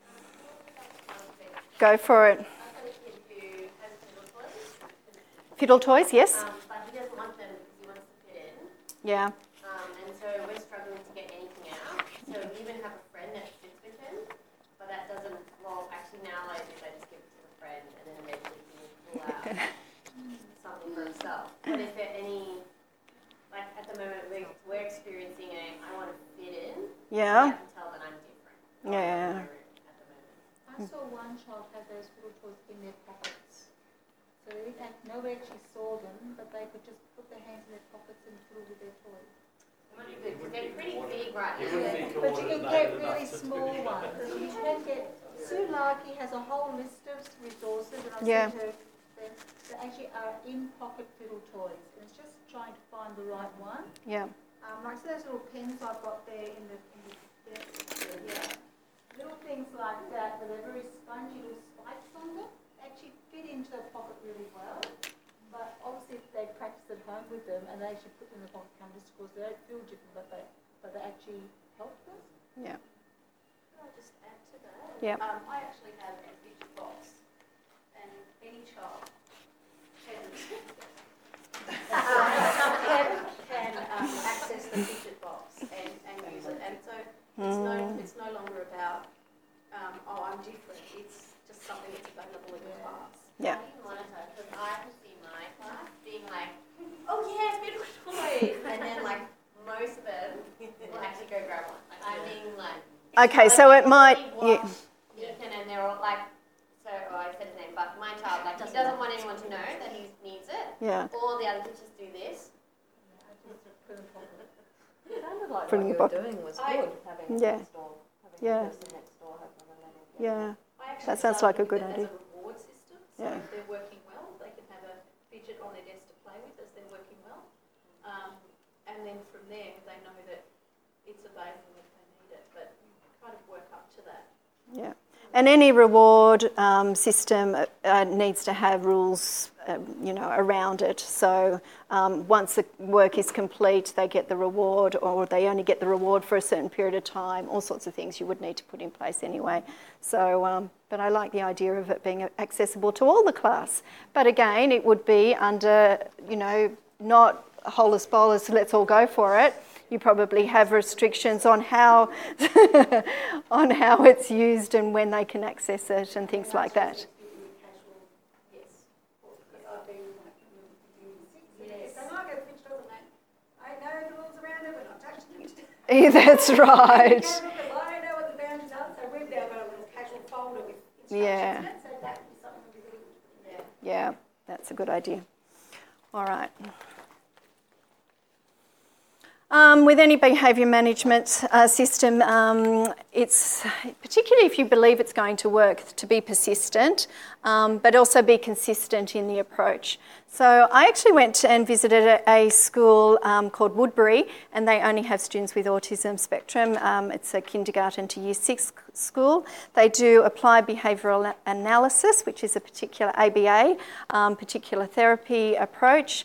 Go for it. I've got a kid who has fiddle toys, Fiddle toys, yes? but he doesn't want them because he wants to fit in. Yeah. And so we're struggling to get anything out. So we even have a friend that sits with him, but that doesn't, well, actually now I just give it to the friend and then eventually he will pull out something for himself. But if there are any, like at the moment we're experiencing I want to fit in, Yeah. I can tell that I'm different. Yeah. At the moment. I saw one child have those fiddle toys in their pockets. So nobody actually saw them, but they could just put their hands in their pockets and fiddle with their toys. They're pretty big right It now. wouldn't be But you can get coordinated really enough to small do. ones. You can get, Sue Larkey has a whole list of resources, and I Yeah. sent her, they actually are in-pocket fiddle toys. And it's just trying to find the right one. Yeah. Like so those little pins I've got there in the yeah. Little things like that, but they're very spongy little spikes on them, actually fit into a pocket really well. But obviously if they practice at home with them and they actually put them in the pocket canvas, of course they don't feel different, but they actually help them. Yeah. Can I just add to that? Yeah. I actually have a fidget box, and any child can access the fidget box and use it. And so it's no longer about, I'm different. It's just something that's available in the class. Yeah. I didn't monitor because I have to see my oh yeah, beautiful toys, and then like most of them will actually go grab one. Like, I mean, like. Okay, like, so it people might. already watch Ethan and they're all like, so I said his name, but my child, like, he doesn't want anyone to know that he needs it. Yeah. All the other teachers do this. It sounded like Putting what you the were book- doing was good, having Yeah. next door, having Yeah. the person next door help them and letting them. Yeah. I actually That sounds like a good started idea. with it as a reward system, so Yeah. if they're working well, they can have a fidget on their desk to play with as they're working well. And then from there, they know that it's available if they need it, but you kind of work up to that. Yeah. And any reward system needs to have rules, around it. So once the work is complete, they get the reward, or they only get the reward for a certain period of time. All sorts of things you would need to put in place anyway. So, but I like the idea of it being accessible to all the class. But again, it would be under, not holus bolus, let's all go for it. You probably have restrictions on how it's used and when they can access it and things like that. Yes. I know the rules around it, we're not touching it. Yeah, that's right. Because I don't know what the boundaries are, so we've now got a little casual folder with instructions Yeah. in it, so that would be something that we really would put there. Yeah, that's a good idea. All right. With any behaviour management system, it's particularly if you believe it's going to work, to be persistent, but also be consistent in the approach. So I actually went and visited a school called Woodbury, and they only have students with autism spectrum. It's a kindergarten to year 6 school. They do applied behavioural analysis, which is a particular ABA, particular therapy approach,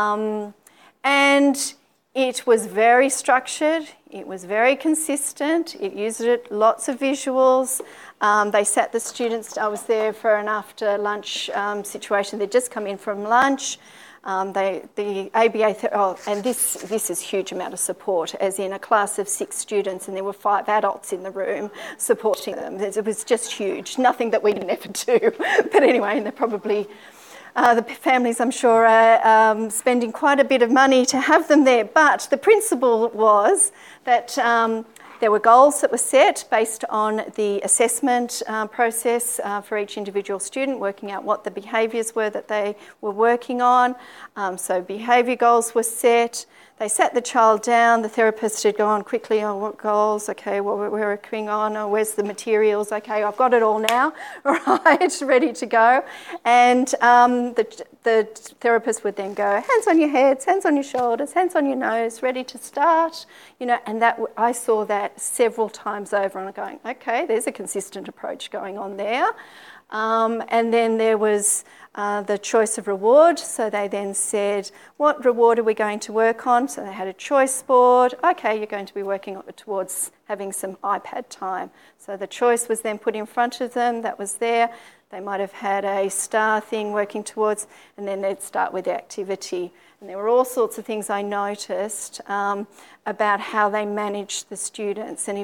and it was very structured, it was very consistent, it used lots of visuals. They sat the students, I was there for an after lunch situation, they'd just come in from lunch. The ABA, and this is huge amount of support, as in a class of 6 students and there were 5 adults in the room supporting them. It was just huge, nothing that we can ever do. But anyway, they're probably... the families, I'm sure, are spending quite a bit of money to have them there. But the principle was that there were goals that were set based on the assessment process for each individual student, working out what the behaviours were that they were working on. So behaviour goals were set. They sat the child down. The therapist would go on quickly on what goals. Okay, what we're working on. Oh, where's the materials? Okay, I've got it all now. All right, ready to go. And the therapist would then go, hands on your heads, hands on your shoulders, hands on your nose, ready to start. And that I saw that several times over, and I'm going, okay, there's a consistent approach going on there. And then there was the choice of reward. So they then said, what reward are we going to work on? So they had a choice board. Okay, you're going to be working towards having some iPad time. So the choice was then put in front of them. That was there. They might have had a star thing working towards, and then they'd start with the activity. And there were all sorts of things I noticed about how they managed the students. And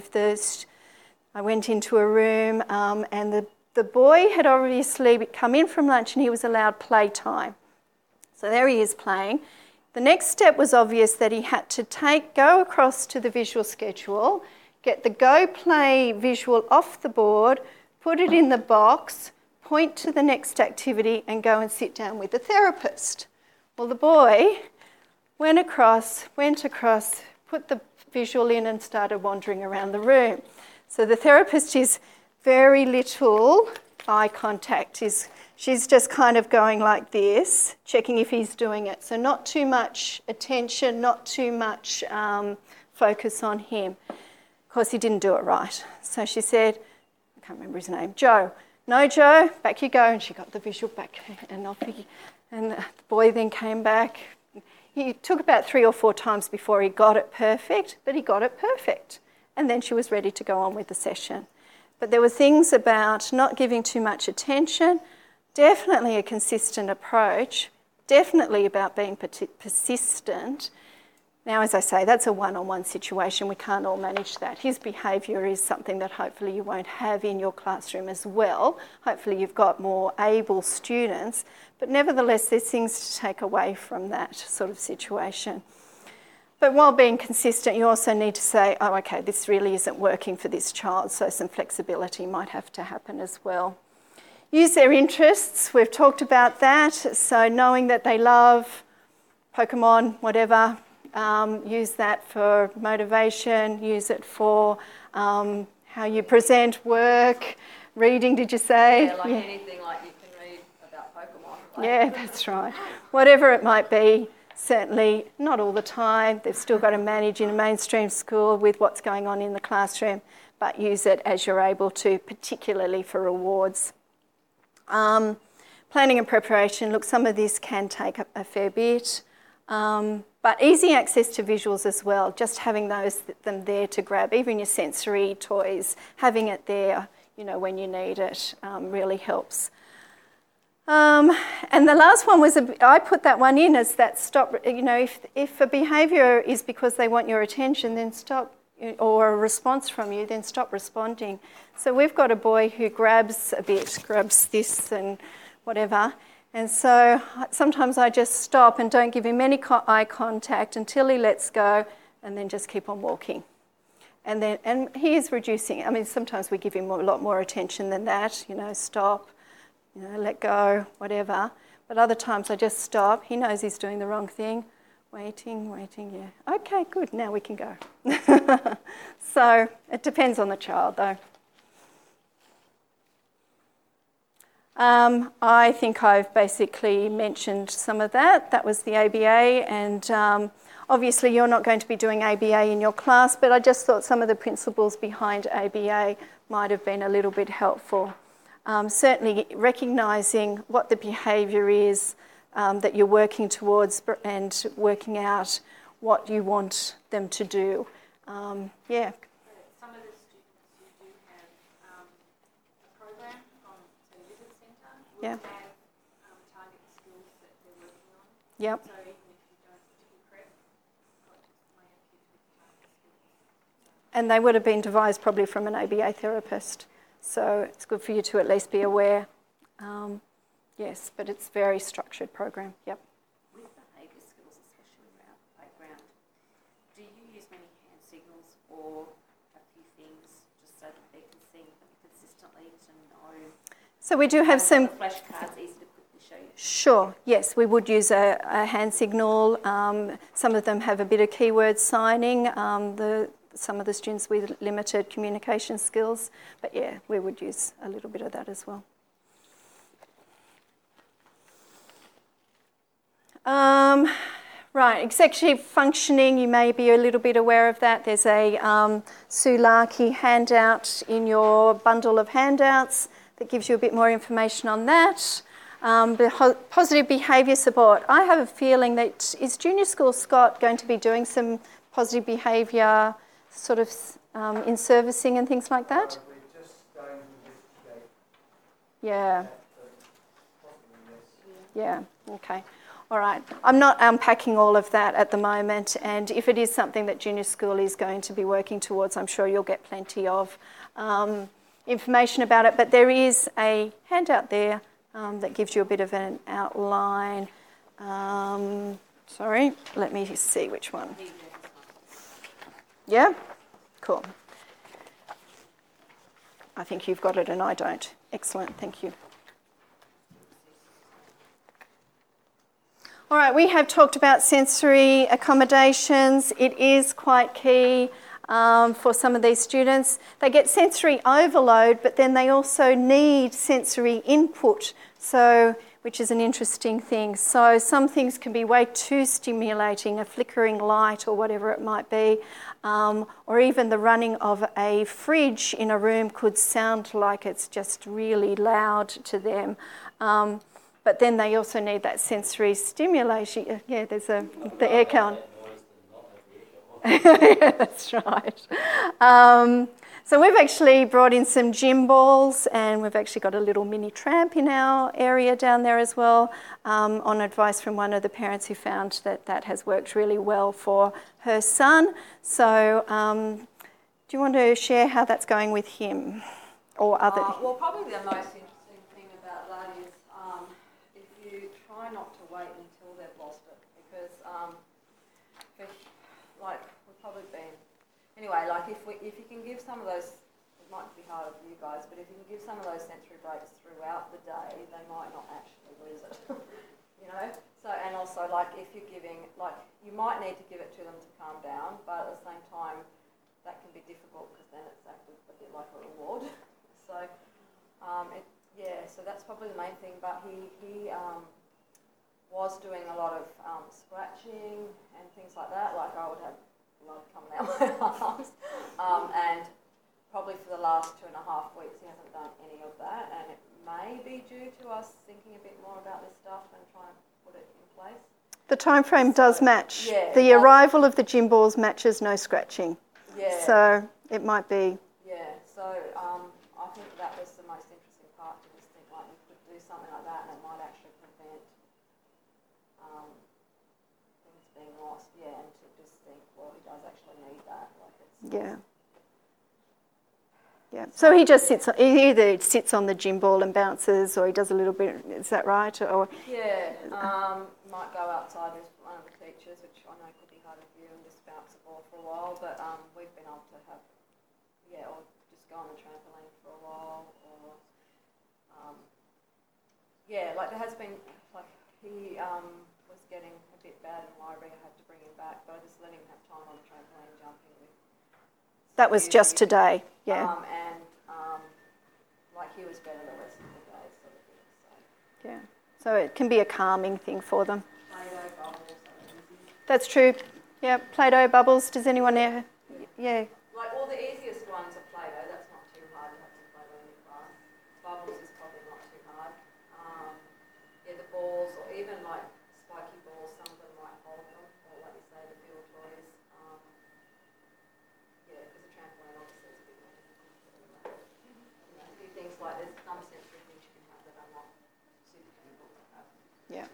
I went into a room and the boy had obviously come in from lunch and he was allowed playtime. So there he is playing. The next step was obvious that he had to go across to the visual schedule, get the Go Play visual off the board, put it in the box, point to the next activity and go and sit down with the therapist. Well, the boy went across, put the visual in and started wandering around the room. So the therapist is very little eye contact. She's just kind of going like this, checking if he's doing it. So not too much attention, not too much focus on him. Of course, he didn't do it right. So she said, I can't remember his name, Joe. No, Joe, back you go. And she got the visual back and off he, and the boy then came back. He took about 3 or 4 times before he got it perfect, but he got it perfect. And then she was ready to go on with the session. But there were things about not giving too much attention, definitely a consistent approach, definitely about being persistent, Now, as I say, that's a one-on-one situation. We can't all manage that. His behaviour is something that hopefully you won't have in your classroom as well. Hopefully you've got more able students, but nevertheless there's things to take away from that sort of situation. But while being consistent, you also need to say, oh, okay, this really isn't working for this child, so some flexibility might have to happen as well. Use their interests. We've talked about that. So knowing that they love Pokemon, whatever, use that for motivation, use it for how you present work, reading, did you say? Yeah, anything like you can read about Pokemon. Yeah, that's right. Whatever it might be, certainly not all the time. They've still got to manage in a mainstream school with what's going on in the classroom, but use it as you're able to, particularly for rewards. Planning and preparation, look, some of this can take a fair bit. But easy access to visuals as well, just having them there to grab, even your sensory toys, having it there, when you need it, really helps. And the last one was, I put that one in as that stop, if a behaviour is because they want your attention, then stop, or a response from you, then stop responding. So we've got a boy who grabs this and whatever. And so sometimes I just stop and don't give him any eye contact until he lets go, and then just keep on walking. And he is reducing. I mean, sometimes we give him a lot more attention than that, stop, let go, whatever. But other times I just stop. He knows he's doing the wrong thing. Waiting, yeah. Okay, good, now we can go. So it depends on the child though. I think I've basically mentioned some of that. That was the ABA, and obviously you're not going to be doing ABA in your class, but I just thought some of the principles behind ABA might have been a little bit helpful. Certainly recognising what the behaviour is that you're working towards and working out what you want them to do. Yeah. Some of the students who do have a program from the Visit Centre will have target skills that they're working on. Yep. So even if you don't do prep, may have kids with target skills. And they would have been devised probably from an ABA therapist. So it's good for you to at least be aware. Yes, but it's a very structured program. Yep. With behaviour skills, especially around the playground, do you use many hand signals or a few things just so that they can see them consistently to know? So we do have some flashcards easy to quickly show you. Sure, yes, we would use a hand signal. Some of them have a bit of keyword signing, some of the students with limited communication skills, but yeah, we would use a little bit of that as well. Right, executive functioning, you may be a little bit aware of that. There's a Sue Larkey handout in your bundle of handouts that gives you a bit more information on that. Positive behaviour support. I have a feeling that, is Junior School Scott going to be doing some positive behaviour sort of in servicing and things like that? We're just starting to investigate. Yeah. Possibly, yes. Yeah, okay. All right. I'm not unpacking all of that at the moment, and if it is something that Junior School is going to be working towards, I'm sure you'll get plenty of information about it. But there is a handout there that gives you a bit of an outline. Sorry, let me see which one. Yeah? Cool. I think you've got it and I don't. Excellent, thank you. All right, we have talked about sensory accommodations. It is quite key for some of these students. They get sensory overload, but then they also need sensory input, which is an interesting thing. So some things can be way too stimulating, a flickering light or whatever it might be, or even the running of a fridge in a room could sound like it's just really loud to them. But then they also need that sensory stimulation. Yeah, there's the aircon. Yeah, that's right. So we've actually brought in some gym balls, and we've actually got a little mini tramp in our area down there as well, on advice from one of the parents who found that that has worked really well for her son. So do you want to share how that's going with him or other? Well, probably the most interesting thing about that is if you try not to wait until they've lost it, because like we've probably been anyway. Like if you can give some of those, it might be harder for you guys, but if you can give some of those sensory breaks throughout the day, they might not actually lose it. You know. So and also like if you're giving, like you might need to give it to them to calm down, but at the same time that can be difficult because then it's acted a bit like a reward. So, so that's probably the main thing. But he was doing a lot of scratching and things like that. Like I would have blood coming out my arms, and probably for the last 2.5 weeks he hasn't done any of that. And it may be due to us thinking a bit more about this stuff and trying to put it in place. The time frame does match. Yeah, the arrival of the gym balls matches no scratching. Yeah. So it might be. Yeah. So I think that was the most interesting part, to just think like we could do something like that and it might actually prevent things being lost. Yeah, and to just think, well, he does actually need that. Like it's. Yeah. Yeah. So he just he either sits on the gym ball and bounces, or he does a little bit. Is that right? Or Yeah. Might go outside with one of the teachers, which I know could be hard for you, and just bounce the ball for a while. But we've been able to have, or just go on the trampoline for a while, or like there has been, like he was getting a bit bad in the library. I had to bring him back, but I just let him have time on the trampoline jumping with. That was just today, yeah. Like he was better the rest of the day, sort of thing. So. Yeah. So it can be a calming thing for them. Play-Doh bubbles. That's true. Yeah, Play-Doh bubbles. Does anyone ever? Yeah. Like all the easiest ones are Play-Doh. That's not too hard to have some Play-Doh in your class. Bubbles is probably not too hard. The balls, or even like spiky balls, some of them might hold them, or like you say, the field toys. Because the trampoline obviously is a bit more difficult. A few things like there's some sensory things you can have that are not super difficult to have. Yeah.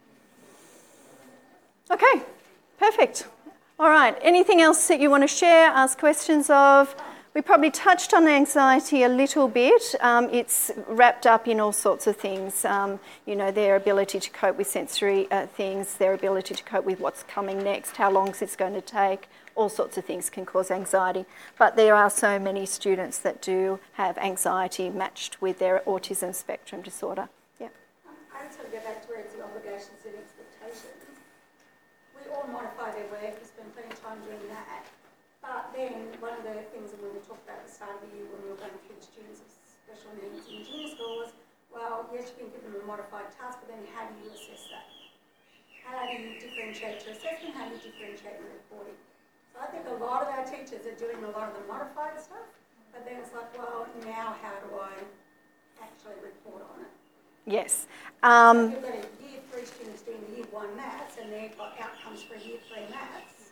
Okay, perfect. All right, anything else that you want to share, ask questions of? We probably touched on anxiety a little bit. It's wrapped up in all sorts of things, their ability to cope with sensory things, their ability to cope with what's coming next, how long it's going to take, all sorts of things can cause anxiety. But there are so many students that do have anxiety matched with their autism spectrum disorder. Yeah. I sort of go back to where it's the obligations and expectations. We all modify their work, we spend plenty of time doing that. But then one of the things that we talked about at the start of the year when we were going through the students with special needs in junior school was, well, yes, you can give them a modified task, but then how do you assess that? How do you differentiate your assessment? How do you differentiate your reporting? So I think a lot of our teachers are doing a lot of the modified stuff, but then it's like, well, now how do I actually report on it? Yes. So you've got a year 3 students doing year 1 maths, and they've got outcomes for year 3 maths.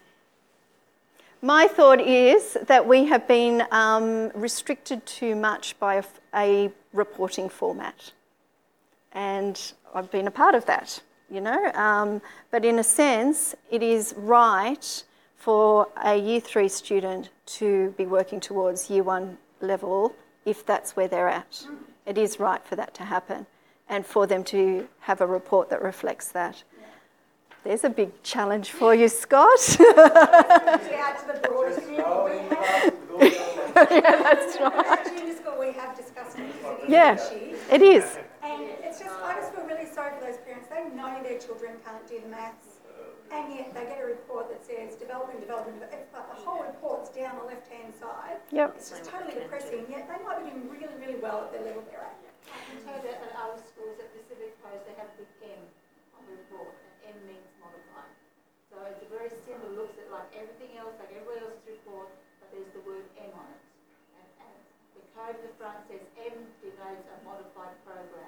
My thought is that we have been restricted too much by a reporting format. And I've been a part of that, But in a sense, it is right for a year 3 student to be working towards year 1 level if that's where they're at. It is right for that to happen and for them to have a report that reflects that. There's a big challenge for you, Scott. Add to the broader community. Yeah, that's right. At junior school, we have discussed it. Yeah, it is. And it's just, I just feel really sorry for those parents. They know their children can't do the maths, and yet they get a report that says developing. But the whole report's down the left-hand side. Yep. It's just totally depressing. Yet they might be doing really, really well at the level they're at. I can tell you that at our schools at Pacific Coast, they have a big M on the report, and M means modified. So it's a very similar, looks at like everything else, like everybody else's report, but there's the word M on it. And the code at the front says M denotes a modified program.